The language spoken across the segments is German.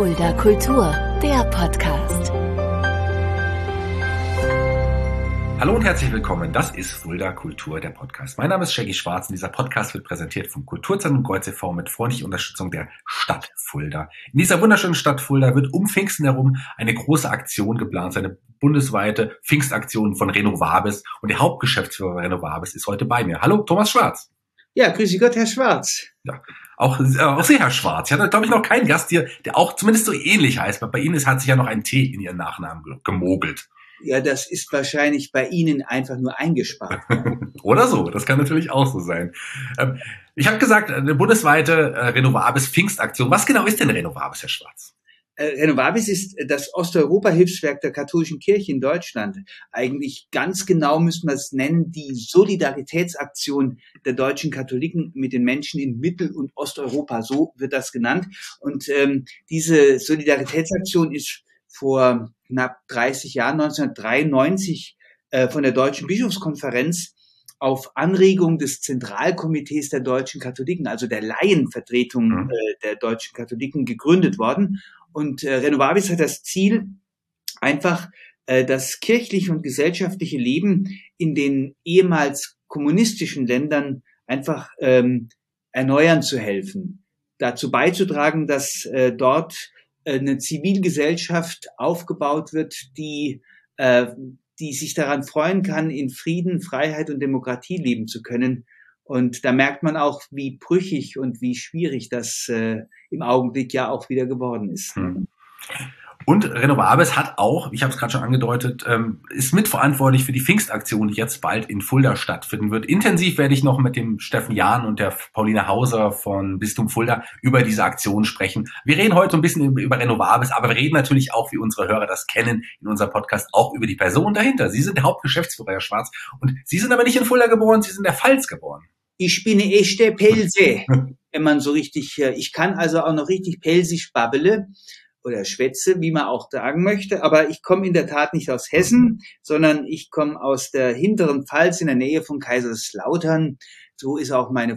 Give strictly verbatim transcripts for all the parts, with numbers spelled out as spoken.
Fulda Kultur, der Podcast. Hallo und herzlich willkommen, das ist Fulda Kultur, der Podcast. Mein Name ist Shaggy Schwarz und dieser Podcast wird präsentiert vom Kulturzentrum Kreuz e V mit freundlicher Unterstützung der Stadt Fulda. In dieser wunderschönen Stadt Fulda wird um Pfingsten herum eine große Aktion geplant, eine bundesweite Pfingstaktion von Renovabis, und der Hauptgeschäftsführer Renovabis ist heute bei mir. Hallo, Thomas Schwarz. Ja, grüße Gott, Herr Schwarz. Ja, auch, äh, auch Sie, Herr Schwarz. Ich hatte, glaube ich, noch keinen Gast hier, der auch zumindest so ähnlich heißt, weil bei Ihnen ist, hat sich ja noch ein T in Ihren Nachnamen gemogelt. Ja, das ist wahrscheinlich bei Ihnen einfach nur eingespart. Oder so, das kann natürlich auch so sein. Ähm, ich habe gesagt, eine bundesweite äh, Renovabis Pfingstaktion. Was genau ist denn Renovabis, Herr Schwarz? Äh, Renovabis ist das Osteuropa-Hilfswerk der katholischen Kirche in Deutschland. Eigentlich ganz genau müsste man es nennen, die Solidaritätsaktion der deutschen Katholiken mit den Menschen in Mittel- und Osteuropa. So wird das genannt. Und ähm, diese Solidaritätsaktion ist vor knapp dreißig Jahren, neunzehnhundertdreiundneunzig, äh, von der Deutschen Bischofskonferenz auf Anregung des Zentralkomitees der deutschen Katholiken, also der Laienvertretung Mhm. äh, der deutschen Katholiken, gegründet worden. Und äh, Renovabis hat das Ziel, einfach äh, das kirchliche und gesellschaftliche Leben in den ehemals kommunistischen Ländern einfach ähm, erneuern zu helfen, dazu beizutragen, dass äh, dort eine Zivilgesellschaft aufgebaut wird, die, äh, die sich daran freuen kann, in Frieden, Freiheit und Demokratie leben zu können. Und da merkt man auch, wie brüchig und wie schwierig das äh, im Augenblick ja auch wieder geworden ist. Hm. Und Renovabis hat auch, ich habe es gerade schon angedeutet, ähm, ist mitverantwortlich für die Pfingstaktion, die jetzt bald in Fulda stattfinden wird. Intensiv werde ich noch mit dem Steffen Jahn und der Pauline Hauser von Bistum Fulda über diese Aktion sprechen. Wir reden heute ein bisschen über Renovabis, aber wir reden natürlich auch, wie unsere Hörer das kennen, in unserem Podcast auch über die Person dahinter. Sie sind der Hauptgeschäftsführer, Herr Schwarz, und Sie sind aber nicht in Fulda geboren, Sie sind in der Pfalz geboren. Ich bin eine echte Pelze, wenn man so richtig, ich kann also auch noch richtig pelzig babbele oder schwätze, wie man auch sagen möchte, aber ich komme in der Tat nicht aus Hessen, sondern ich komme aus der hinteren Pfalz in der Nähe von Kaiserslautern. So ist auch meine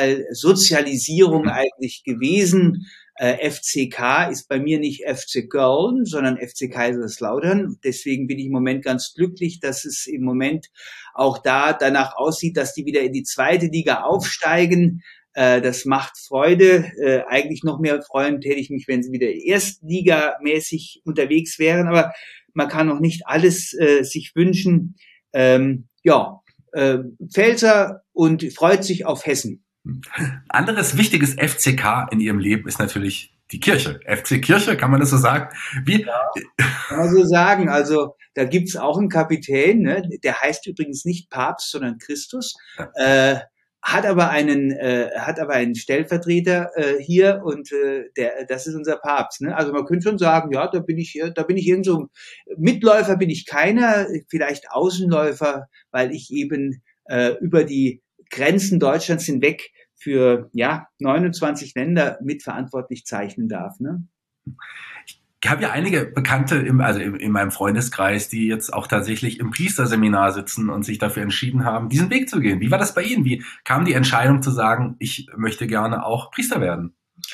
Fußballsozialisierung eigentlich gewesen. Äh, F C K ist bei mir nicht F C Köln, sondern F C Kaiserslautern. Deswegen bin ich im Moment ganz glücklich, dass es im Moment auch da danach aussieht, dass die wieder in die zweite Liga aufsteigen. Das macht Freude. Äh, eigentlich noch mehr freuen täte ich mich, wenn sie wieder erstligamäßig unterwegs wären. Aber man kann noch nicht alles äh, sich wünschen. Ähm, ja, äh, Pfälzer und freut sich auf Hessen. Anderes wichtiges F C K in Ihrem Leben ist natürlich die Kirche. F C Kirche, kann man das so sagen? Wie? Ja, kann man so sagen. Also da gibt's auch einen Kapitän, ne? Der heißt übrigens nicht Papst, sondern Christus. Ja. Äh, hat aber einen äh, hat aber einen Stellvertreter äh, hier, und äh, der das ist unser Papst, ne? Also man könnte schon sagen, ja, da bin ich da bin ich irgend so Mitläufer, bin ich keiner, vielleicht Außenläufer, weil ich eben äh, über die Grenzen Deutschlands hinweg für ja neunundzwanzig Länder mitverantwortlich zeichnen darf, ne? Ich habe ja einige Bekannte im, also in, in meinem Freundeskreis, die jetzt auch tatsächlich im Priesterseminar sitzen und sich dafür entschieden haben, diesen Weg zu gehen. Wie war das bei Ihnen? Wie kam die Entscheidung zu sagen, ich möchte gerne auch Priester werden?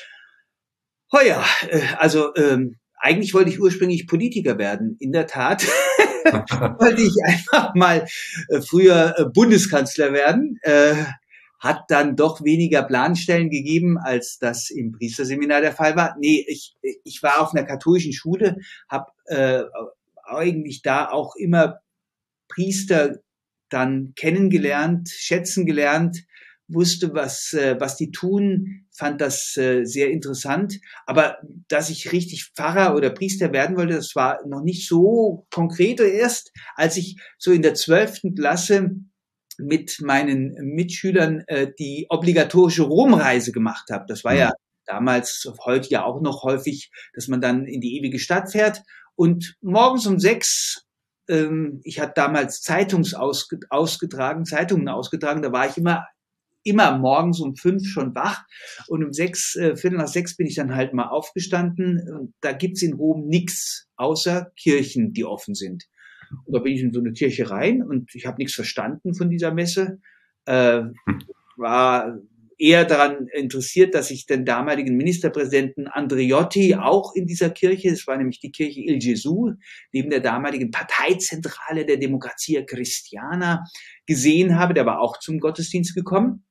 Oh ja, also ähm, eigentlich wollte ich ursprünglich Politiker werden. In der Tat wollte ich einfach mal äh, früher äh, Bundeskanzler werden. Äh, hat dann doch weniger Planstellen gegeben, als das im Priesterseminar der Fall war. Nee, ich ich war auf einer katholischen Schule, habe äh, eigentlich da auch immer Priester dann kennengelernt, schätzen gelernt, wusste, was äh, was die tun, fand das äh, sehr interessant. Aber dass ich richtig Pfarrer oder Priester werden wollte, das war noch nicht so konkret. Erst als ich so in der zwölften Klasse mit meinen Mitschülern äh, die obligatorische Romreise gemacht habe. Das war mhm. ja damals, heute ja auch noch häufig, dass man dann in die ewige Stadt fährt. Und morgens um sechs, ähm, ich hatte damals Zeitungs ausge, ausgetragen, Zeitungen ausgetragen, da war ich immer immer morgens um fünf schon wach, und um sechs, äh, Viertel nach sechs bin ich dann halt mal aufgestanden. Und da gibt's in Rom nichts außer Kirchen, die offen sind. Und da bin ich in so eine Kirche rein und ich habe nichts verstanden von dieser Messe. Äh, war eher daran interessiert, dass ich den damaligen Ministerpräsidenten Andreotti auch in dieser Kirche, das war nämlich die Kirche Il Gesù, neben der damaligen Parteizentrale der Democrazia Cristiana gesehen habe. Der war auch zum Gottesdienst gekommen.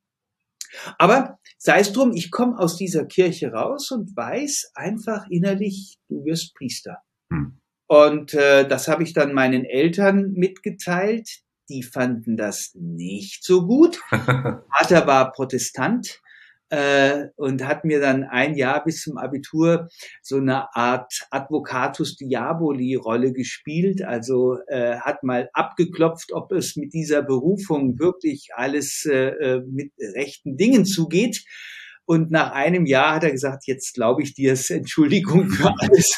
Aber sei es drum, ich komme aus dieser Kirche raus und weiß einfach innerlich, du wirst Priester. Hm. Und äh, das habe ich dann meinen Eltern mitgeteilt. Die fanden das nicht so gut. Vater war Protestant äh, und hat mir dann ein Jahr bis zum Abitur so eine Art Advocatus Diaboli-Rolle gespielt. Also äh, hat mal abgeklopft, ob es mit dieser Berufung wirklich alles äh, mit rechten Dingen zugeht. Und nach einem Jahr hat er gesagt, jetzt glaube ich dir es, Entschuldigung für alles.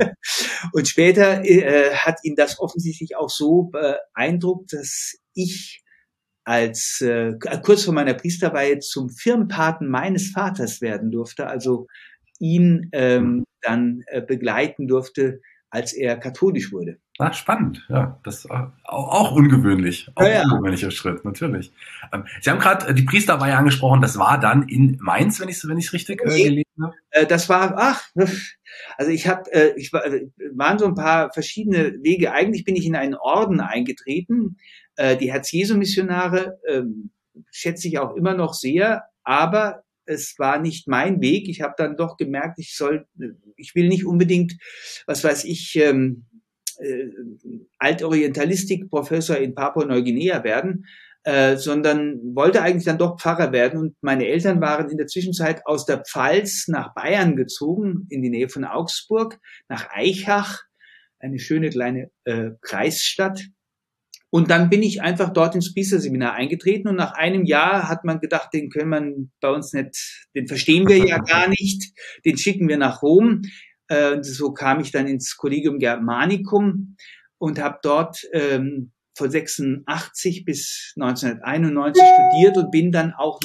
Und später äh, hat ihn das offensichtlich auch so beeindruckt, dass ich als äh, kurz vor meiner Priesterweihe zum Firmenpaten meines Vaters werden durfte, also ihn ähm, dann äh, begleiten durfte, als er katholisch wurde. Ah, spannend, ja, das ist auch, auch ungewöhnlich, auch ja, ja. ein ungewöhnlicher Schritt, natürlich. Ähm, Sie haben gerade die Priesterweihe angesprochen, das war dann in Mainz, wenn ich es wenn ich richtig äh, gelesen habe? Äh, das war, ach, also ich habe, äh, ich war, waren so ein paar verschiedene Wege. Eigentlich bin ich in einen Orden eingetreten, äh, die Herz-Jesu-Missionare äh, schätze ich auch immer noch sehr, aber es war nicht mein Weg. Ich habe dann doch gemerkt, ich soll, ich will nicht unbedingt, was weiß ich, ähm, äh, Altorientalistik-Professor in Papua-Neuguinea werden, äh, sondern wollte eigentlich dann doch Pfarrer werden. Und meine Eltern waren in der Zwischenzeit aus der Pfalz nach Bayern gezogen, in die Nähe von Augsburg, nach Aichach, eine schöne kleine äh, Kreisstadt. Und dann bin ich einfach dort ins Priesterseminar eingetreten und nach einem Jahr hat man gedacht, den können wir bei uns nicht, den verstehen wir ja gar nicht, den schicken wir nach Rom. Äh, so kam ich dann ins Collegium Germanicum und habe dort ähm, von sechsundachtzig bis neunzehnhunderteinundneunzig studiert und bin dann auch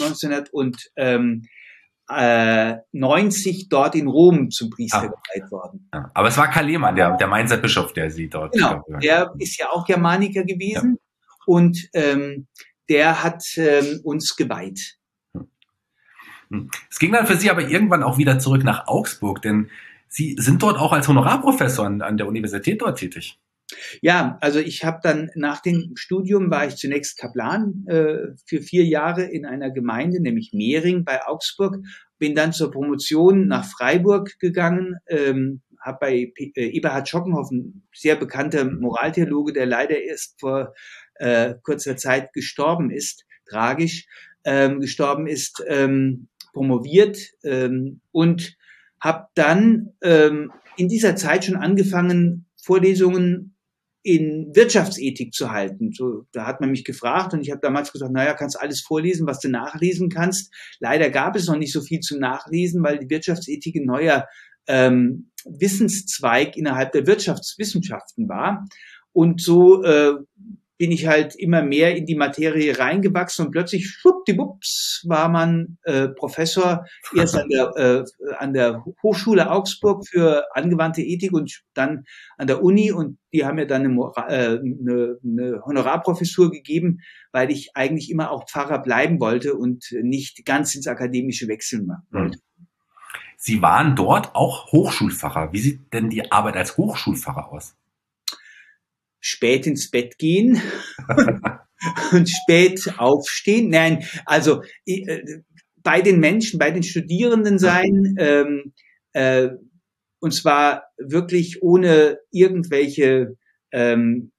neunzehnhundertneunzig dort in Rom zum Priester ah. geweiht worden. Ja. Aber es war Karl Lehmann, der, der Mainzer Bischof, der Sie dort... Genau, der ist ja auch Germaniker gewesen ja. und ähm, der hat ähm, uns geweiht. Es ging dann für Sie aber irgendwann auch wieder zurück nach Augsburg, denn Sie sind dort auch als Honorarprofessor an, an der Universität dort tätig. Ja, also ich habe dann nach dem Studium war ich zunächst Kaplan äh, für vier Jahre in einer Gemeinde, nämlich Mehring bei Augsburg, bin dann zur Promotion nach Freiburg gegangen, ähm, habe bei P- äh, Eberhard Schockenhoff, ein sehr bekannter Moraltheologe, der leider erst vor äh, kurzer Zeit gestorben ist, tragisch ähm, gestorben ist, ähm, promoviert ähm, und habe dann ähm, in dieser Zeit schon angefangen, Vorlesungen in Wirtschaftsethik zu halten. So, da hat man mich gefragt und ich habe damals gesagt, naja, kannst alles vorlesen, was du nachlesen kannst. Leider gab es noch nicht so viel zum Nachlesen, weil die Wirtschaftsethik ein neuer ähm, Wissenszweig innerhalb der Wirtschaftswissenschaften war. Und so äh, bin ich halt immer mehr in die Materie reingewachsen und plötzlich, schwuppdiwupps, war man äh, Professor erst an der, äh, an der Hochschule Augsburg für angewandte Ethik und dann an der Uni und die haben mir dann eine, äh, eine, eine Honorarprofessur gegeben, weil ich eigentlich immer auch Pfarrer bleiben wollte und nicht ganz ins Akademische wechseln wollte. Sie waren dort auch Hochschulpfarrer. Wie sieht denn die Arbeit als Hochschulpfarrer aus? Spät ins Bett gehen und spät aufstehen. Nein, also äh, bei den Menschen, bei den Studierenden sein, ähm, äh, und zwar wirklich ohne irgendwelche ähm,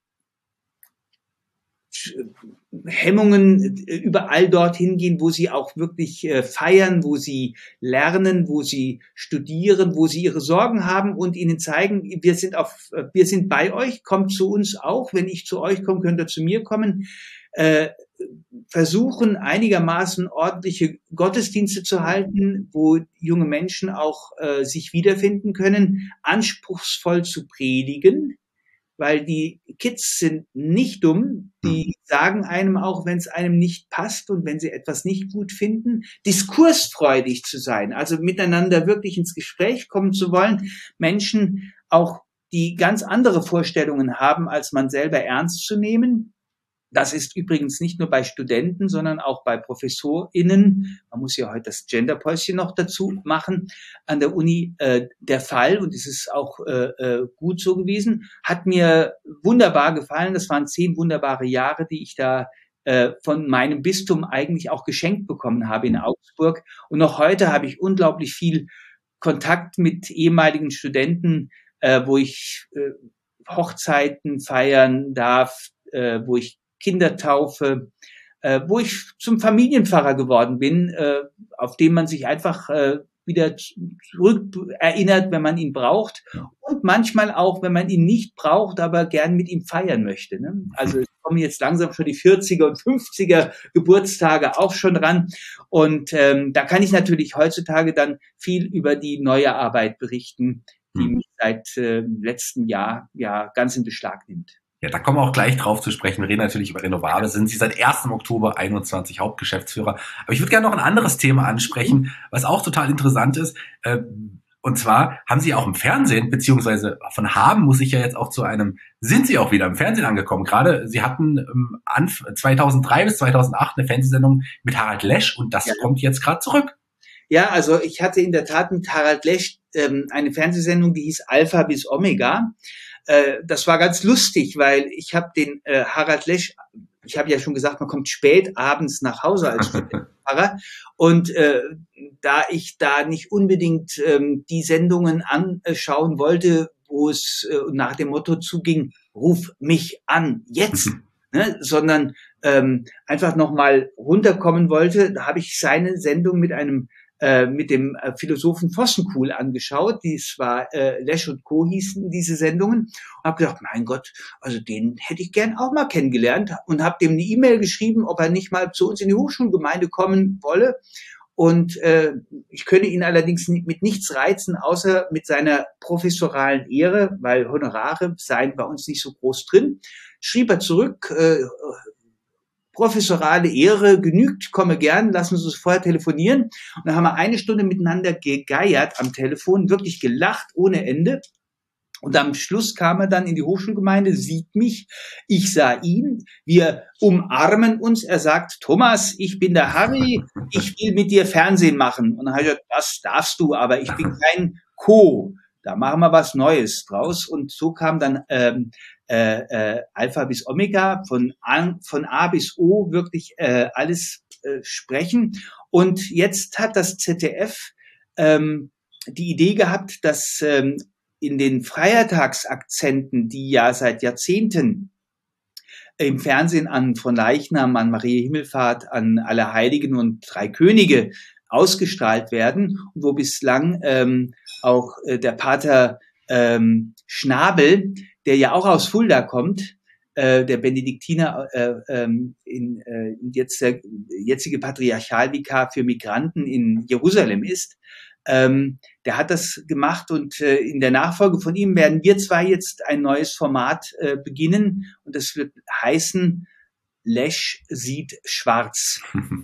Hemmungen, überall dorthin gehen, wo sie auch wirklich äh, feiern, wo sie lernen, wo sie studieren, wo sie ihre Sorgen haben und ihnen zeigen, wir sind auf, wir sind bei euch, kommt zu uns auch, wenn ich zu euch komme, könnt ihr zu mir kommen, äh, versuchen einigermaßen ordentliche Gottesdienste zu halten, wo junge Menschen auch äh, sich wiederfinden können, anspruchsvoll zu predigen, weil die Kids sind nicht dumm, die sagen einem auch, wenn es einem nicht passt und wenn sie etwas nicht gut finden, diskursfreudig zu sein, also miteinander wirklich ins Gespräch kommen zu wollen, Menschen auch, die ganz andere Vorstellungen haben, als man selber ernst zu nehmen, Das ist übrigens nicht nur bei Studenten, sondern auch bei ProfessorInnen, man muss ja heute das Genderpäuschen noch dazu machen, an der Uni äh, der Fall, und es ist auch äh, äh, gut so gewesen, hat mir wunderbar gefallen. Das waren zehn wunderbare Jahre, die ich da äh, von meinem Bistum eigentlich auch geschenkt bekommen habe in Augsburg. Und noch heute habe ich unglaublich viel Kontakt mit ehemaligen Studenten, äh, wo ich äh, Hochzeiten feiern darf, äh, wo ich Kindertaufe, äh, wo ich zum Familienpfarrer geworden bin, äh, auf den man sich einfach äh, wieder zurück erinnert, wenn man ihn braucht, und manchmal auch, wenn man ihn nicht braucht, aber gern mit ihm feiern möchte. Ne? Also es kommen jetzt langsam schon die vierziger und fünfziger Geburtstage auch schon ran, und ähm, da kann ich natürlich heutzutage dann viel über die neue Arbeit berichten, die mich seit äh, letztem Jahr ja ganz in Beschlag nimmt. Ja, da kommen wir auch gleich drauf zu sprechen. Wir reden natürlich über Renovable. Sind Sie seit ersten Oktober einundzwanzig Hauptgeschäftsführer. Aber ich würde gerne noch ein anderes Thema ansprechen, was auch total interessant ist. Und zwar haben Sie auch im Fernsehen, beziehungsweise von haben, muss ich ja jetzt auch zu einem, sind Sie auch wieder im Fernsehen angekommen. Gerade Sie hatten zweitausenddrei bis zweitausendacht eine Fernsehsendung mit Harald Lesch, und das ja. kommt jetzt gerade zurück. Ja, also ich hatte in der Tat mit Harald Lesch ähm, eine Fernsehsendung, die hieß Alpha bis Omega. Äh, das war ganz lustig, weil ich habe den äh, Harald Lesch, ich habe ja schon gesagt, man kommt spät abends nach Hause als Studentenpfarrer, und äh, da ich da nicht unbedingt ähm, die Sendungen anschauen wollte, wo es äh, nach dem Motto zuging, ruf mich an, jetzt, ne, sondern ähm, einfach nochmal runterkommen wollte, da habe ich seine Sendung mit einem äh, mit dem äh, Philosophen Vossenkuhl angeschaut. Dies war äh, Lesch und Co. hießen diese Sendungen, und habe gedacht, mein Gott, also den hätte ich gern auch mal kennengelernt, und habe dem eine E-Mail geschrieben, ob er nicht mal zu uns in die Hochschulgemeinde kommen wolle. Und äh, ich könne ihn allerdings mit nichts reizen, außer mit seiner professoralen Ehre, weil Honorare seien bei uns nicht so groß drin. Schrieb er zurück, äh, professorale Ehre genügt, komme gern, lassen Sie uns vorher telefonieren. Und dann haben wir eine Stunde miteinander gegeiert am Telefon, wirklich gelacht ohne Ende. Und am Schluss kam er dann in die Hochschulgemeinde, sieht mich, ich sah ihn, wir umarmen uns, er sagt, Thomas, ich bin der Harry, ich will mit dir Fernsehen machen. Und dann habe ich gesagt, das darfst du, aber ich bin kein Co. Da machen wir was Neues draus. Und so kam dann ähm, äh, äh, Alpha bis Omega, von A, von A bis O, wirklich äh, alles äh, sprechen. Und jetzt hat das Z D F ähm, die Idee gehabt, dass ähm, in den Feiertagsakzenten, die ja seit Jahrzehnten im Fernsehen an Fronleichnam, an Maria Himmelfahrt, an Allerheiligen und Drei Könige ausgestrahlt werden, und wo bislang ähm, auch äh, der Pater ähm, Schnabel, der ja auch aus Fulda kommt, äh, der Benediktiner, äh, ähm, in, äh, jetzt der jetzige Patriarchalvikar für Migranten in Jerusalem ist, ähm, der hat das gemacht, und äh, in der Nachfolge von ihm werden wir zwei jetzt ein neues Format äh, beginnen, und das wird heißen Lesch sieht schwarz.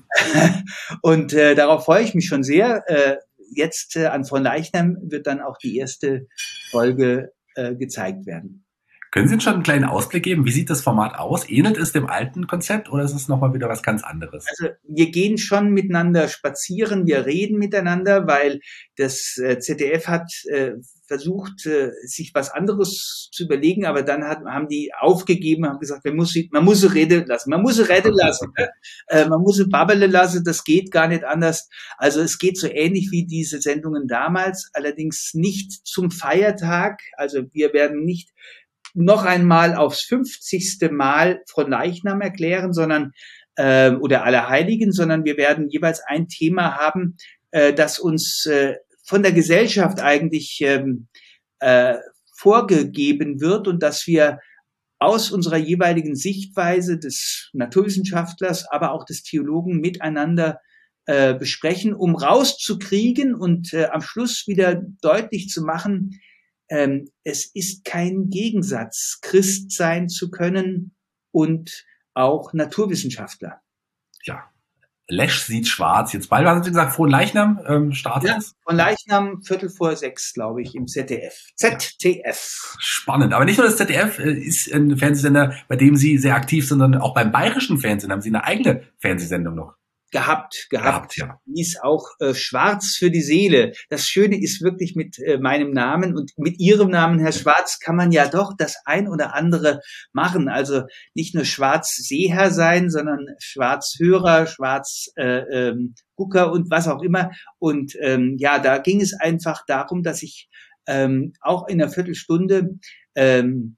Und äh, darauf freue ich mich schon sehr. Äh, jetzt äh, an Fronleichnam wird dann auch die erste Folge äh, gezeigt werden. Können Sie uns schon einen kleinen Ausblick geben? Wie sieht das Format aus? Ähnelt es dem alten Konzept, oder ist es nochmal wieder was ganz anderes? Also wir gehen schon miteinander spazieren, wir reden miteinander, weil das äh, Z D F hat äh, versucht, äh, sich was anderes zu überlegen, aber dann hat, haben die aufgegeben, haben gesagt, man muss sie, man muss sie reden lassen, man muss sie reden lassen, ne? äh, man muss sie babbeln lassen, das geht gar nicht anders. Also es geht so ähnlich wie diese Sendungen damals, allerdings nicht zum Feiertag. Also wir werden nicht noch einmal aufs fünfzigste Mal Fronleichnam erklären, sondern äh, oder Allerheiligen, sondern wir werden jeweils ein Thema haben, äh, das uns äh, von der Gesellschaft eigentlich ähm, äh, vorgegeben wird, und dass wir aus unserer jeweiligen Sichtweise des Naturwissenschaftlers, aber auch des Theologen miteinander äh, besprechen, um rauszukriegen und äh, am Schluss wieder deutlich zu machen, ähm, es ist kein Gegensatz, Christ sein zu können und auch Naturwissenschaftler. Ja, Lesch sieht schwarz. Jetzt bald, was haben Sie gesagt, Fronleichnam ähm, startet ja, es? Fronleichnam, Viertel vor sechs, glaube ich, im Z D F. Z D F. Spannend. Aber nicht nur das Z D F äh, ist ein Fernsehsender, bei dem Sie sehr aktiv sind, sondern auch beim bayerischen Fernsehen haben Sie eine eigene Fernsehsendung noch. Gehabt, gehabt, gehabt ja. Die ist auch äh, Schwarz für die Seele. Das Schöne ist wirklich mit äh, meinem Namen und mit Ihrem Namen, Herr Schwarz, kann man ja doch das ein oder andere machen. Also nicht nur Schwarzseher sein, sondern Schwarzhörer, Schwarzgucker äh, ähm, und was auch immer. Und ähm, ja, da ging es einfach darum, dass ich ähm, auch in einer Viertelstunde ähm,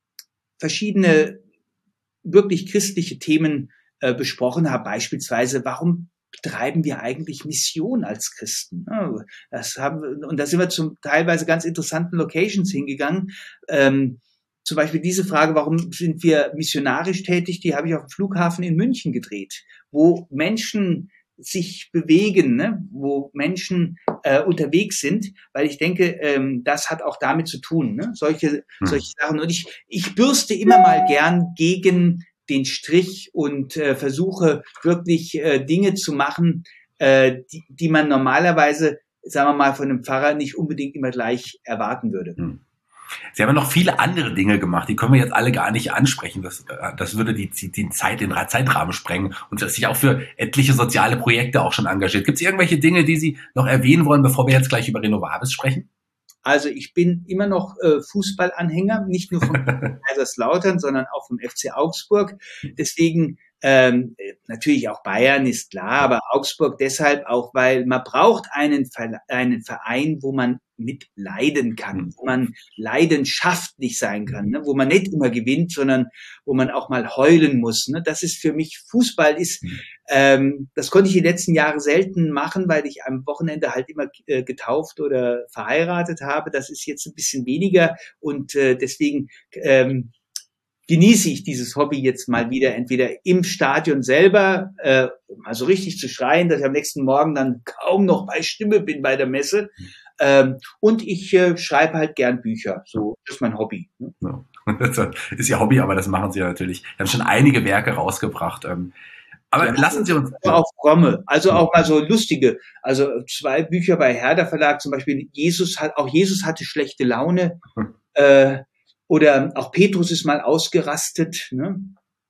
verschiedene wirklich christliche Themen besprochen habe, beispielsweise, warum betreiben wir eigentlich Mission als Christen? Das haben wir, und da sind wir zum teilweise ganz interessanten Locations hingegangen. Ähm, zum Beispiel diese Frage, warum sind wir missionarisch tätig? Die habe ich auf dem Flughafen in München gedreht, wo Menschen sich bewegen, ne? Wo Menschen äh, unterwegs sind, weil ich denke, ähm, das hat auch damit zu tun, ne? Solche, hm. solche Sachen. Und ich, ich bürste immer mal gern gegen den Strich und äh, versuche wirklich äh, Dinge zu machen, äh, die, die man normalerweise, sagen wir mal, von einem Pfarrer nicht unbedingt immer gleich erwarten würde. Hm. Sie haben ja noch viele andere Dinge gemacht, die können wir jetzt alle gar nicht ansprechen. Das, das würde die, die Zeit, den Zeitrahmen sprengen und sich auch für etliche soziale Projekte auch schon engagiert. Gibt es irgendwelche Dinge, die Sie noch erwähnen wollen, bevor wir jetzt gleich über Renovabis sprechen? Also ich bin immer noch äh, Fußballanhänger, nicht nur von Kaiserslautern, sondern auch vom F C Augsburg. Deswegen ähm, natürlich auch Bayern ist klar, aber Augsburg deshalb auch, weil man braucht einen, einen Verein, wo man mit leiden kann, wo man leidenschaftlich sein kann, ne? Wo man nicht immer gewinnt, sondern wo man auch mal heulen muss. Ne? Das ist für mich, Fußball ist, ähm, das konnte ich die letzten Jahre selten machen, weil ich am Wochenende halt immer äh, getauft oder verheiratet habe. Das ist jetzt ein bisschen weniger und äh, deswegen ähm, genieße ich dieses Hobby jetzt mal wieder, entweder im Stadion selber, äh, mal so richtig zu schreien, dass ich am nächsten Morgen dann kaum noch bei Stimme bin bei der Messe. Ähm, und ich äh, schreibe halt gern Bücher. So, das ist mein Hobby. Ne? Ja. Das ist Ihr Hobby, aber das machen Sie ja natürlich. Sie haben schon einige Werke rausgebracht. Ähm, aber ja, lassen Sie uns... Auch fromme, also auch mal so lustige. Also zwei Bücher bei Herder Verlag, zum Beispiel Jesus hat, auch Jesus hatte schlechte Laune. Hm. Äh, Oder auch Petrus ist mal ausgerastet. Ne?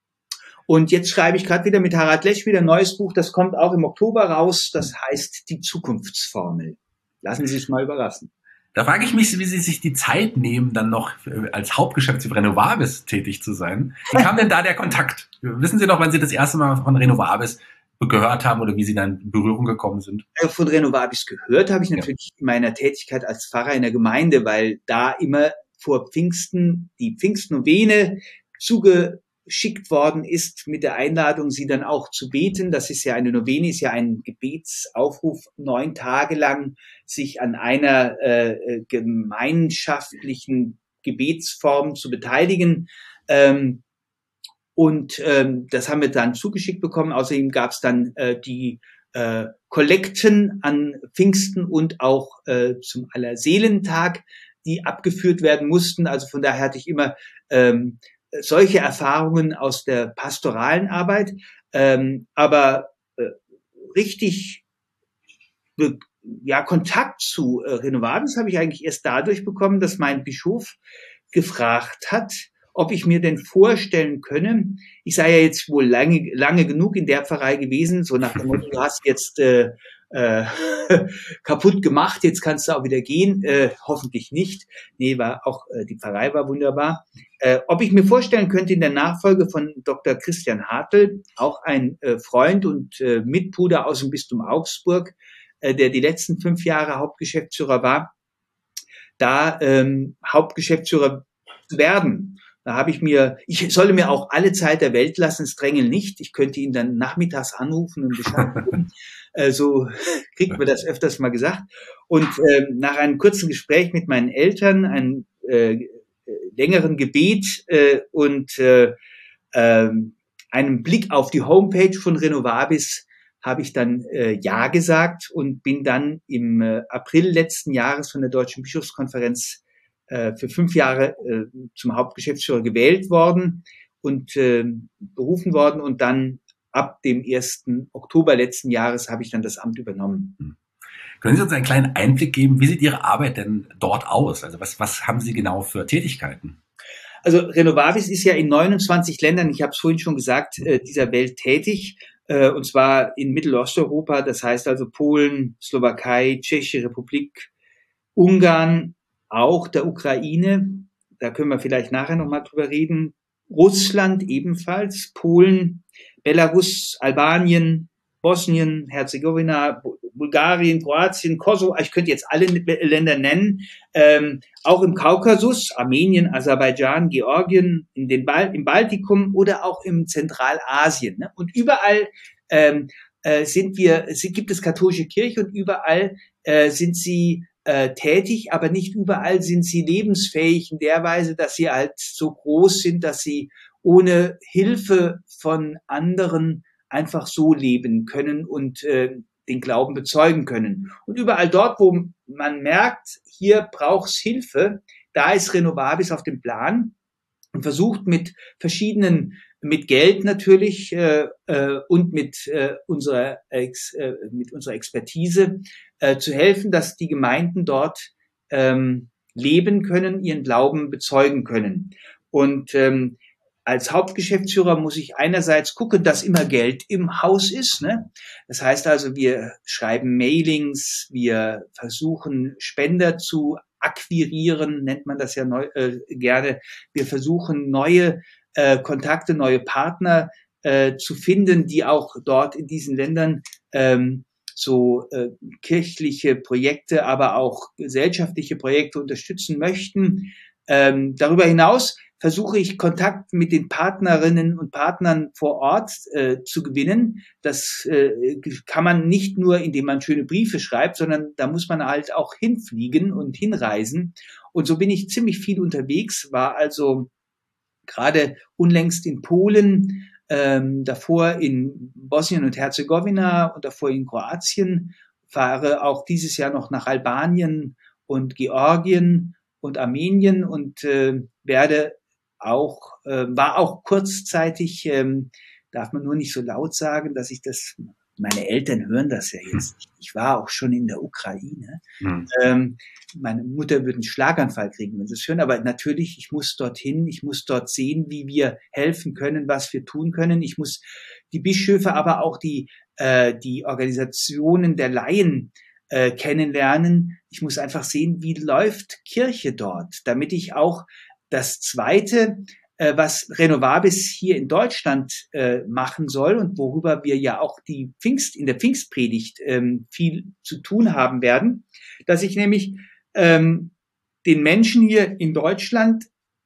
Und jetzt schreibe ich gerade wieder mit Harald Lesch wieder ein neues Buch. Das kommt auch im Oktober raus. Das heißt Die Zukunftsformel. Lassen Sie sich mal überraschen. Da frage ich mich, wie Sie sich die Zeit nehmen, dann noch als Hauptgeschäftsführer Renovabis tätig zu sein. Wie kam denn da der Kontakt? Wissen Sie noch, wann Sie das erste Mal von Renovabis gehört haben oder wie Sie dann in Berührung gekommen sind? Von Renovabis gehört habe ich natürlich ja. in meiner Tätigkeit als Pfarrer in der Gemeinde, weil da immer vor Pfingsten die Pfingstnovene zugeschickt worden ist mit der Einladung, sie dann auch zu beten. Das ist ja eine Novene, ist ja ein Gebetsaufruf, neun Tage lang sich an einer äh, gemeinschaftlichen Gebetsform zu beteiligen. Ähm, und ähm, das haben wir dann zugeschickt bekommen. Außerdem gab es dann äh, die äh, Kollekten an Pfingsten und auch äh, zum Allerseelentag, die abgeführt werden mussten. Also von daher hatte ich immer ähm, solche Erfahrungen aus der pastoralen Arbeit. Ähm, aber äh, richtig äh, ja Kontakt zu äh, Renovabis habe ich eigentlich erst dadurch bekommen, dass mein Bischof gefragt hat, ob ich mir denn vorstellen könne, ich sei ja jetzt wohl lange, lange genug in der Pfarrei gewesen, so nach dem Motto, du hast jetzt äh, Äh, kaputt gemacht, jetzt kannst du auch wieder gehen, äh, hoffentlich nicht. Nee, war auch, äh, die Pfarrei war wunderbar. Äh, ob ich mir vorstellen könnte, in der Nachfolge von Doktor Christian Hartl, auch ein äh, Freund und äh, Mitbruder aus dem Bistum Augsburg, äh, der die letzten fünf Jahre Hauptgeschäftsführer war, da ähm, Hauptgeschäftsführer zu werden. Da habe ich mir, ich solle mir auch alle Zeit der Welt lassen, es drängeln nicht. Ich könnte ihn dann nachmittags anrufen und Bescheid geben. äh, so kriegt man das öfters mal gesagt. Und äh, nach einem kurzen Gespräch mit meinen Eltern, einem äh, längeren Gebet äh, und äh, äh, einem Blick auf die Homepage von Renovabis habe ich dann äh, Ja gesagt und bin dann im äh, April letzten Jahres von der Deutschen Bischofskonferenz für fünf Jahre äh, zum Hauptgeschäftsführer gewählt worden und äh, berufen worden und dann ab dem ersten Oktober letzten Jahres habe ich dann das Amt übernommen. Hm. Können Sie uns einen kleinen Einblick geben, wie sieht Ihre Arbeit denn dort aus? Also was, was haben Sie genau für Tätigkeiten? Also Renovabis ist ja in neunundzwanzig Ländern, ich habe es vorhin schon gesagt, äh, dieser Welt tätig, äh, und zwar in Mittelosteuropa, das heißt also Polen, Slowakei, Tschechische Republik, Ungarn, auch der Ukraine, da können wir vielleicht nachher nochmal drüber reden, Russland ebenfalls, Polen, Belarus, Albanien, Bosnien, Herzegowina, Bulgarien, Kroatien, Kosovo, ich könnte jetzt alle Länder nennen, ähm, auch im Kaukasus, Armenien, Aserbaidschan, Georgien, in den Bal- im Baltikum oder auch im Zentralasien. Ne? Und überall ähm, äh, sind wir, sind, gibt es katholische Kirche und überall äh, sind sie äh, tätig, aber nicht überall sind sie lebensfähig in der Weise, dass sie halt so groß sind, dass sie ohne Hilfe von anderen einfach so leben können und äh, den Glauben bezeugen können. Und überall dort, wo man merkt, hier braucht's Hilfe, da ist Renovabis auf dem Plan und versucht mit verschiedenen, mit Geld natürlich äh, äh, und mit äh, unserer Ex, äh, mit unserer Expertise äh, zu helfen, dass die Gemeinden dort ähm, leben können, ihren Glauben bezeugen können. Und ähm, als Hauptgeschäftsführer muss ich einerseits gucken, dass immer Geld im Haus ist. Ne? Das heißt also, wir schreiben Mailings, wir versuchen Spender zu akquirieren, nennt man das ja neu, äh, gerne. Wir versuchen neue äh, Kontakte, neue Partner äh, zu finden, die auch dort in diesen Ländern ähm, so äh, kirchliche Projekte, aber auch gesellschaftliche Projekte unterstützen möchten. Ähm, darüber hinaus versuche ich Kontakt mit den Partnerinnen und Partnern vor Ort äh, zu gewinnen. Das äh, kann man nicht nur, indem man schöne Briefe schreibt, sondern da muss man halt auch hinfliegen und hinreisen. Und so bin ich ziemlich viel unterwegs, war also gerade unlängst in Polen, ähm, davor in Bosnien und Herzegowina und davor in Kroatien, fahre auch dieses Jahr noch nach Albanien und Georgien und Armenien und äh, werde auch, äh, war auch kurzzeitig, ähm, darf man nur nicht so laut sagen, dass ich das, meine Eltern hören das ja jetzt nicht. Ich war auch schon in der Ukraine. Mhm. Ähm, meine Mutter würde einen Schlaganfall kriegen, wenn sie es hören, aber natürlich, ich muss dorthin, ich muss dort sehen, wie wir helfen können, was wir tun können. Ich muss die Bischöfe, aber auch die, äh, die Organisationen der Laien äh, kennenlernen. Ich muss einfach sehen, wie läuft Kirche dort, damit ich auch das Zweite, äh, was Renovabis hier in Deutschland äh, machen soll und worüber wir ja auch die Pfingst in der Pfingstpredigt ähm, viel zu tun haben werden, dass ich nämlich ähm, den Menschen hier in Deutschland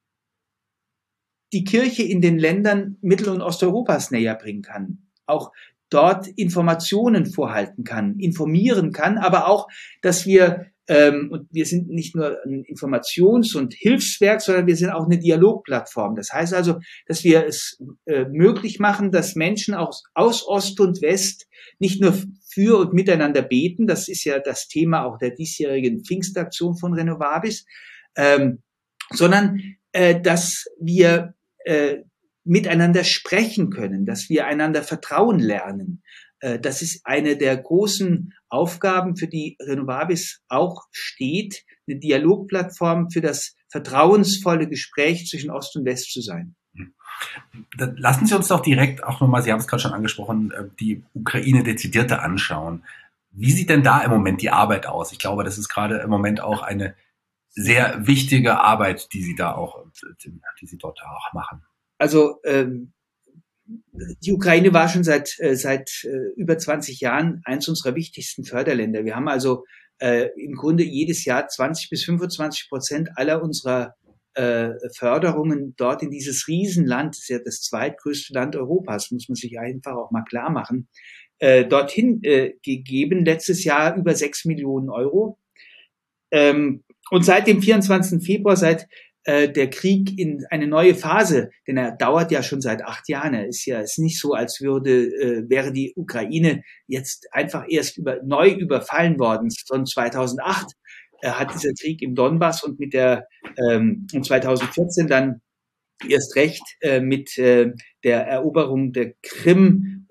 die Kirche in den Ländern Mittel- und Osteuropas näher bringen kann. Auch dort Informationen vorhalten kann, informieren kann, aber auch, dass wir Ähm, und wir sind nicht nur ein Informations- und Hilfswerk, sondern wir sind auch eine Dialogplattform. Das heißt also, dass wir es äh, möglich machen, dass Menschen aus, aus Ost und West nicht nur für und miteinander beten, das ist ja das Thema auch der diesjährigen Pfingstaktion von Renovabis, ähm, sondern äh, dass wir äh, miteinander sprechen können, dass wir einander vertrauen lernen. Das ist eine der großen Aufgaben, für die Renovabis auch steht, eine Dialogplattform für das vertrauensvolle Gespräch zwischen Ost und West zu sein. Dann lassen Sie uns doch direkt auch nochmal, Sie haben es gerade schon angesprochen, die Ukraine dezidierte anschauen. Wie sieht denn da im Moment die Arbeit aus? Ich glaube, das ist gerade im Moment auch eine sehr wichtige Arbeit, die Sie da auch, die Sie dort auch machen. Also, ähm, die Ukraine war schon seit äh, seit äh, über zwanzig Jahren eins unserer wichtigsten Förderländer. Wir haben also äh, im Grunde jedes Jahr zwanzig bis fünfundzwanzig Prozent aller unserer äh, Förderungen dort in dieses Riesenland, das ist ja das zweitgrößte Land Europas, muss man sich einfach auch mal klar machen, äh, dorthin äh, gegeben. Letztes Jahr über sechs Millionen Euro. Ähm, und seit dem vierundzwanzigsten Februar, seit der Krieg in eine neue Phase, denn er dauert ja schon seit acht Jahren. Er ist ja, ist nicht so, als würde, äh, wäre die Ukraine jetzt einfach erst über, neu überfallen worden. Von zweitausendacht äh, hat dieser Krieg im Donbass und mit der, ähm, und zweitausendvierzehn dann erst recht äh, mit äh, der Eroberung der Krim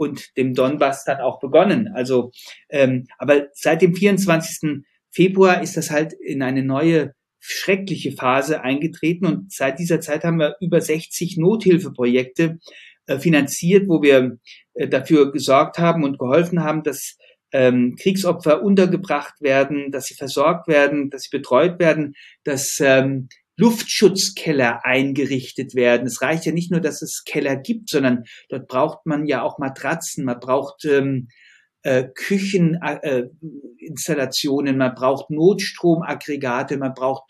und dem Donbass dann auch begonnen. Also, ähm, aber seit dem vierundzwanzigsten Februar ist das halt in eine neue schreckliche Phase eingetreten und seit dieser Zeit haben wir über sechzig Nothilfeprojekte äh, finanziert, wo wir äh, dafür gesorgt haben und geholfen haben, dass ähm, Kriegsopfer untergebracht werden, dass sie versorgt werden, dass sie betreut werden, dass ähm, Luftschutzkeller eingerichtet werden. Es reicht ja nicht nur, dass es Keller gibt, sondern dort braucht man ja auch Matratzen, man braucht ähm, äh, Kücheninstallationen, äh, man braucht Notstromaggregate, man braucht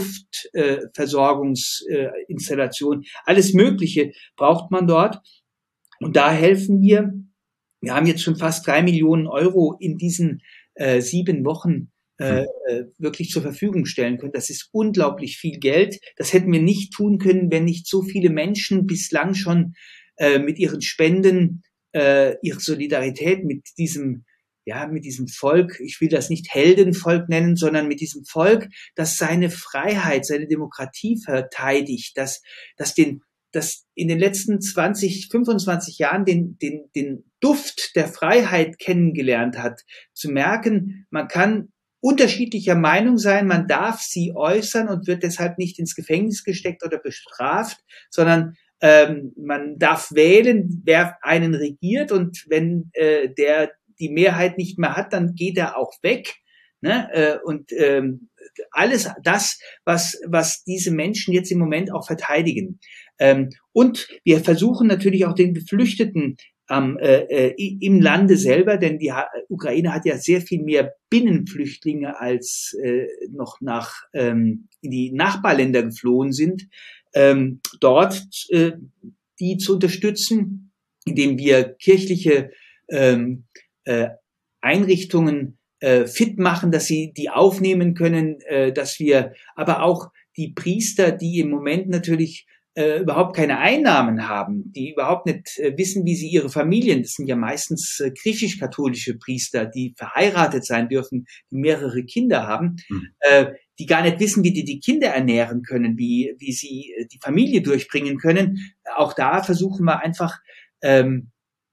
Luftversorgungsinstallationen, äh, alles Mögliche braucht man dort. Und da helfen wir. Wir haben jetzt schon fast drei Millionen Euro in diesen äh, sieben Wochen äh, wirklich zur Verfügung stellen können. Das ist unglaublich viel Geld. Das hätten wir nicht tun können, wenn nicht so viele Menschen bislang schon äh, mit ihren Spenden, äh, ihre Solidarität mit diesem, ja, mit diesem Volk, ich will das nicht Heldenvolk nennen, sondern mit diesem Volk, das seine Freiheit, seine Demokratie verteidigt, das, das den das in den letzten zwanzig, fünfundzwanzig Jahren den, den, den Duft der Freiheit kennengelernt hat, zu merken, man kann unterschiedlicher Meinung sein, man darf sie äußern und wird deshalb nicht ins Gefängnis gesteckt oder bestraft, sondern ähm, man darf wählen, wer einen regiert und wenn äh, der die Mehrheit nicht mehr hat, dann geht er auch weg. Ne? Äh, und ähm, alles das, was, was diese Menschen jetzt im Moment auch verteidigen. Ähm, und wir versuchen natürlich auch den Geflüchteten ähm, äh, im Lande selber, denn die ha- Ukraine hat ja sehr viel mehr Binnenflüchtlinge als äh, noch nach ähm, in die Nachbarländer geflohen sind, ähm, dort äh, die zu unterstützen, indem wir kirchliche ähm, äh, Einrichtungen äh, fit machen, dass sie die aufnehmen können, äh, dass wir aber auch die Priester, die im Moment natürlich äh, überhaupt keine Einnahmen haben, die überhaupt nicht äh, wissen, wie sie ihre Familien, das sind ja meistens äh, griechisch-katholische Priester, die verheiratet sein dürfen, die mehrere Kinder haben, mhm. äh, die gar nicht wissen, wie die die Kinder ernähren können, wie wie sie äh, die Familie durchbringen können. Auch da versuchen wir einfach ähm,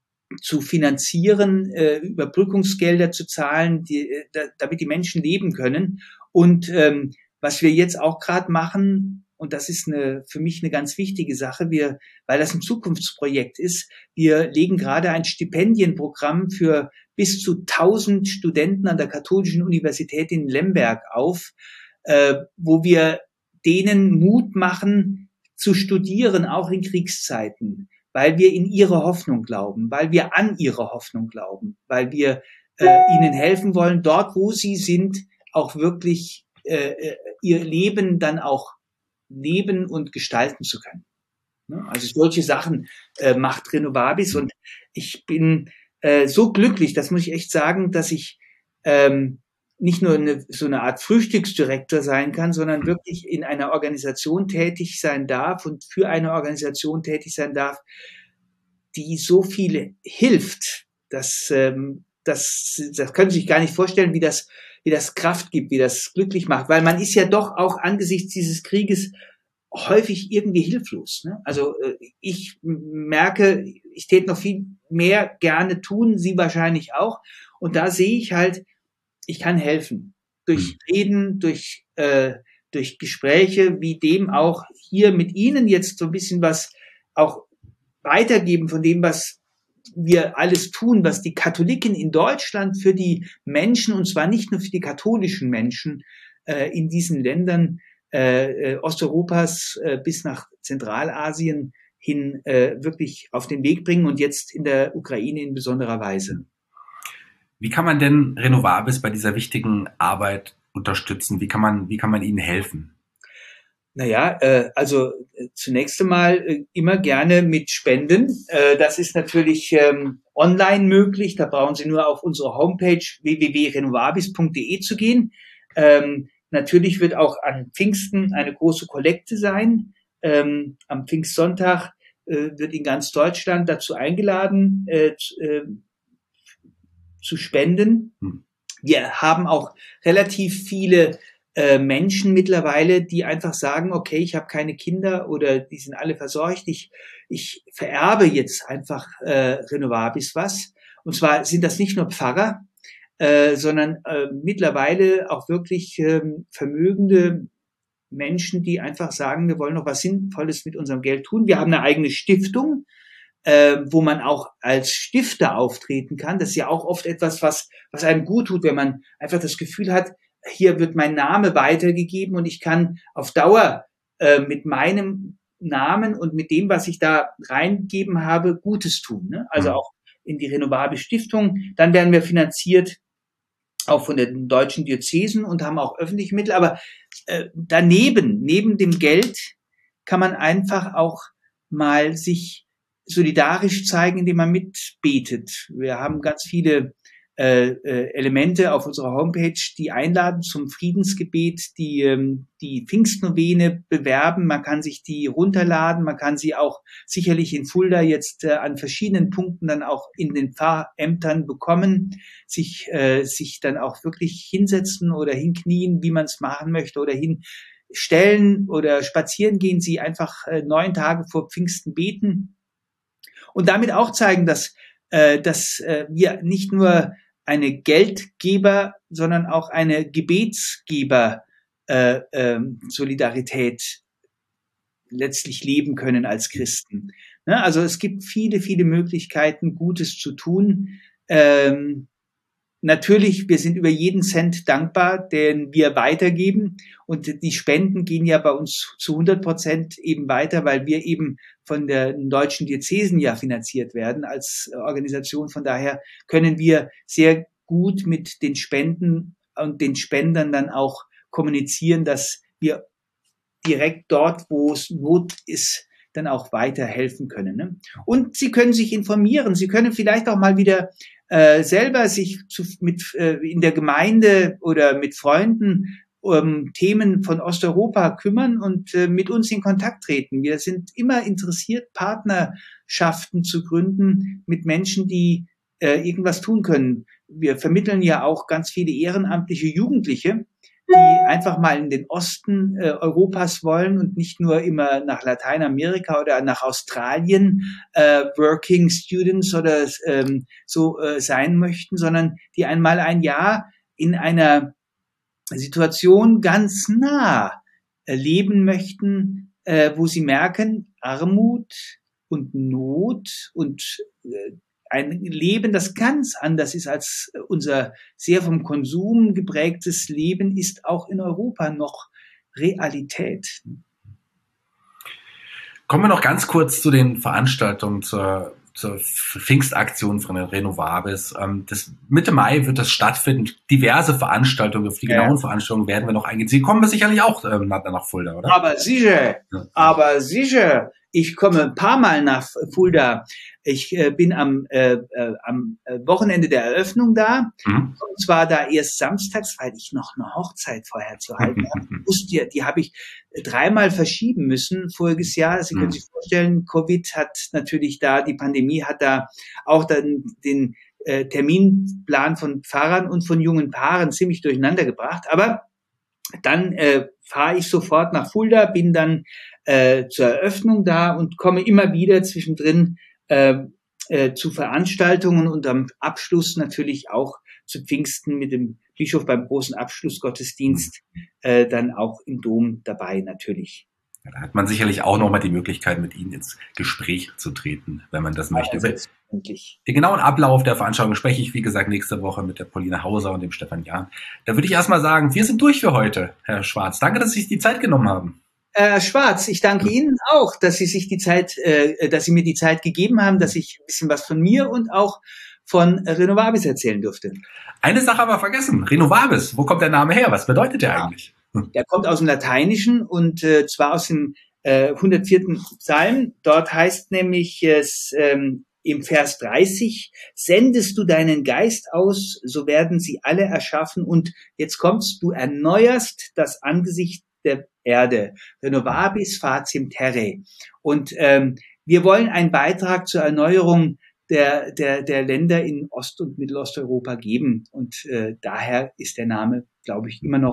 zu finanzieren, äh, Überbrückungsgelder zu zahlen, die, äh, da, damit die Menschen leben können. Und ähm, was wir jetzt auch gerade machen, und das ist eine, für mich eine ganz wichtige Sache, wir, weil das ein Zukunftsprojekt ist, wir legen gerade ein Stipendienprogramm für bis zu tausend Studenten an der Katholischen Universität in Lemberg auf, äh, wo wir denen Mut machen, zu studieren, auch in Kriegszeiten, weil wir in ihre Hoffnung glauben, weil wir an ihre Hoffnung glauben, weil wir äh, ihnen helfen wollen, dort, wo sie sind, auch wirklich äh, ihr Leben dann auch leben und gestalten zu können. Also solche Sachen äh, macht Renovabis und ich bin äh, so glücklich, das muss ich echt sagen, dass ich ähm, nicht nur eine, so eine Art Frühstücksdirektor sein kann, sondern wirklich in einer Organisation tätig sein darf und für eine Organisation tätig sein darf, die so viel hilft. Das, ähm, das, das können Sie sich gar nicht vorstellen, wie das, wie das Kraft gibt, wie das glücklich macht, weil man ist ja doch auch angesichts dieses Krieges häufig irgendwie hilflos. Ne? Also äh, ich merke, ich täte noch viel mehr gerne tun, Sie wahrscheinlich auch. Und da sehe ich halt, ich kann helfen. Durch Reden, durch, äh, durch Gespräche, wie dem auch hier mit Ihnen jetzt so ein bisschen was auch weitergeben von dem, was wir alles tun, was die Katholiken in Deutschland für die Menschen, und zwar nicht nur für die katholischen Menschen äh, in diesen Ländern äh, Osteuropas äh, bis nach Zentralasien hin äh, wirklich auf den Weg bringen und jetzt in der Ukraine in besonderer Weise. Wie kann man denn Renovabis bei dieser wichtigen Arbeit unterstützen? Wie kann man, wie kann man ihnen helfen? Naja, äh, also äh, zunächst einmal äh, immer gerne mit Spenden. Äh, das ist natürlich ähm, online möglich. Da brauchen Sie nur auf unsere Homepage w w w punkt renovabis punkt d e zu gehen. Ähm, natürlich wird auch an Pfingsten eine große Kollekte sein. Ähm, am Pfingstsonntag äh, wird in ganz Deutschland dazu eingeladen, äh, äh, zu spenden. Hm. Wir haben auch relativ viele äh, Menschen mittlerweile, die einfach sagen, okay, ich habe keine Kinder oder die sind alle verseucht, ich, ich vererbe jetzt einfach äh, Renovabis was. Und zwar sind das nicht nur Pfarrer, äh, sondern äh, mittlerweile auch wirklich äh, vermögende Menschen, die einfach sagen, wir wollen noch was Sinnvolles mit unserem Geld tun. Wir haben eine eigene Stiftung, äh, wo man auch als Stifter auftreten kann. Das ist ja auch oft etwas, was, was einem gut tut, wenn man einfach das Gefühl hat, hier wird mein Name weitergegeben und ich kann auf Dauer äh, mit meinem Namen und mit dem, was ich da reingegeben habe, Gutes tun. Ne? Also auch in die Renovabis Stiftung. Dann werden wir finanziert auch von den deutschen Diözesen und haben auch öffentliche Mittel. Aber äh, daneben, neben dem Geld, kann man einfach auch mal sich solidarisch zeigen, indem man mitbetet. Wir haben ganz viele äh, äh, Elemente auf unserer Homepage, die einladen zum Friedensgebet, die ähm, die Pfingstnovene bewerben. Man kann sich die runterladen, man kann sie auch sicherlich in Fulda jetzt äh, an verschiedenen Punkten dann auch in den Pfarrämtern bekommen, sich äh, sich dann auch wirklich hinsetzen oder hinknien, wie man es machen möchte, oder hinstellen oder spazieren gehen, sie einfach äh, neun Tage vor Pfingsten beten und damit auch zeigen, dass äh, dass äh, wir nicht nur eine Geldgeber, sondern auch eine Gebetsgeber äh, äh, Solidarität letztlich leben können als Christen. Ne? Also es gibt viele, viele Möglichkeiten, Gutes zu tun. Ähm, Natürlich, wir sind über jeden Cent dankbar, den wir weitergeben. Und die Spenden gehen ja bei uns zu hundert Prozent eben weiter, weil wir eben von den deutschen Diözesen ja finanziert werden als Organisation. Von daher können wir sehr gut mit den Spenden und den Spendern dann auch kommunizieren, dass wir direkt dort, wo es Not ist, dann auch weiterhelfen können. Ne? Und Sie können sich informieren. Sie können vielleicht auch mal wieder äh, selber sich zu, mit äh, in der Gemeinde oder mit Freunden um Themen von Osteuropa kümmern und äh, mit uns in Kontakt treten. Wir sind immer interessiert, Partnerschaften zu gründen mit Menschen, die äh, irgendwas tun können. Wir vermitteln ja auch ganz viele ehrenamtliche Jugendliche, die einfach mal in den Osten äh, Europas wollen und nicht nur immer nach Lateinamerika oder nach Australien äh, Working Students oder ähm, so äh, sein möchten, sondern die einmal ein Jahr in einer Situation ganz nah äh, leben möchten, äh, wo sie merken, Armut und Not und äh, ein Leben, das ganz anders ist als unser sehr vom Konsum geprägtes Leben, ist auch in Europa noch Realität. Kommen wir noch ganz kurz zu den Veranstaltungen zur, zur Pfingstaktion von den Renovabis. Das, Mitte Mai wird das stattfinden. Diverse Veranstaltungen, auf die ja. genauen Veranstaltungen werden wir noch eingehen. Sie kommen sicherlich auch ähm, nach Fulda, oder? Aber sicher, ja. aber sicher. Ich komme ein paar Mal nach Fulda. Ich äh, bin am, äh, äh, am Wochenende der Eröffnung da. Mhm. Und zwar da erst samstags, weil ich noch eine Hochzeit vorher zu halten habe. Die, die habe ich dreimal verschieben müssen voriges Jahr. Sie mhm. können sich vorstellen, Covid hat natürlich da, die Pandemie hat da auch dann den äh, Terminplan von Pfarrern und von jungen Paaren ziemlich durcheinander gebracht. Aber dann äh, fahre ich sofort nach Fulda, bin dann äh, zur Eröffnung da und komme immer wieder zwischendrin äh, äh, zu Veranstaltungen und am Abschluss natürlich auch zu Pfingsten mit dem Bischof beim großen Abschlussgottesdienst äh, dann auch im Dom dabei natürlich. Ja, da hat man sicherlich auch nochmal die Möglichkeit, mit Ihnen ins Gespräch zu treten, wenn man das möchte. Ja, den genauen Ablauf der Veranstaltung spreche ich, wie gesagt, nächste Woche mit der Paulina Hauser und dem Stefan Jahn. Da würde ich erstmal sagen, wir sind durch für heute, Herr Schwarz. Danke, dass Sie sich die Zeit genommen haben. Herr Schwarz, ich danke Ihnen auch, dass Sie sich die Zeit, äh, dass Sie mir die Zeit gegeben haben, dass ich ein bisschen was von mir und auch von Renovabis erzählen durfte. Eine Sache aber vergessen. Renovabis, wo kommt der Name her? Was bedeutet der ja. eigentlich? Der kommt aus dem Lateinischen und äh, zwar aus dem äh, hundertvierten Psalm. Dort heißt nämlich es ähm, im Vers dreißig, sendest du deinen Geist aus, so werden sie alle erschaffen. Und jetzt kommst du, erneuerst das Angesicht der Erde. Renovabis faciem terrae. Und ähm, wir wollen einen Beitrag zur Erneuerung der, der, der Länder in Ost- und Mittelosteuropa geben. Und äh, daher ist der Name, glaube ich, immer noch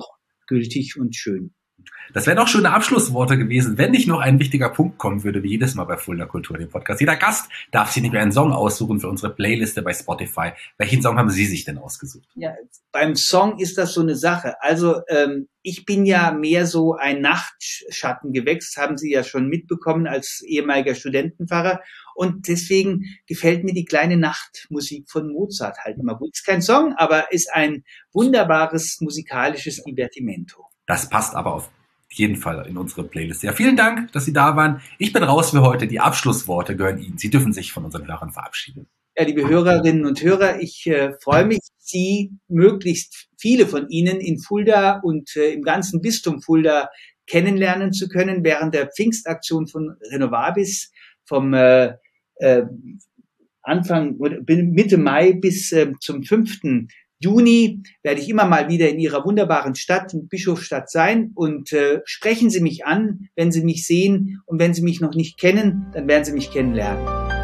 gültig und schön. Das wären auch schöne Abschlussworte gewesen, wenn nicht noch ein wichtiger Punkt kommen würde, wie jedes Mal bei Fulda Kultur, dem Podcast. Jeder Gast darf sich nicht mehr einen Song aussuchen für unsere Playliste bei Spotify. Welchen Song haben Sie sich denn ausgesucht? Ja, beim Song ist das so eine Sache. Also ähm, ich bin ja mehr so ein Nachtschattengewächs, haben Sie ja schon mitbekommen als ehemaliger Studentenpfarrer. Und deswegen gefällt mir die kleine Nachtmusik von Mozart halt immer gut. Ist kein Song, aber ist ein wunderbares musikalisches Divertimento. Das passt aber auf jeden Fall in unsere Playlist. Ja, vielen Dank, dass Sie da waren. Ich bin raus für heute. Die Abschlussworte gehören Ihnen. Sie dürfen sich von unseren Hörern verabschieden. Ja, liebe Hörerinnen und Hörer, ich äh, freue mich, Sie, möglichst viele von Ihnen in Fulda und äh, im ganzen Bistum Fulda kennenlernen zu können während der Pfingstaktion von Renovabis vom äh, äh, Anfang, Mitte Mai bis äh, zum fünften Juni werde ich immer mal wieder in Ihrer wunderbaren Stadt, in Bischofstadt sein und äh, sprechen Sie mich an, wenn Sie mich sehen und wenn Sie mich noch nicht kennen, dann werden Sie mich kennenlernen.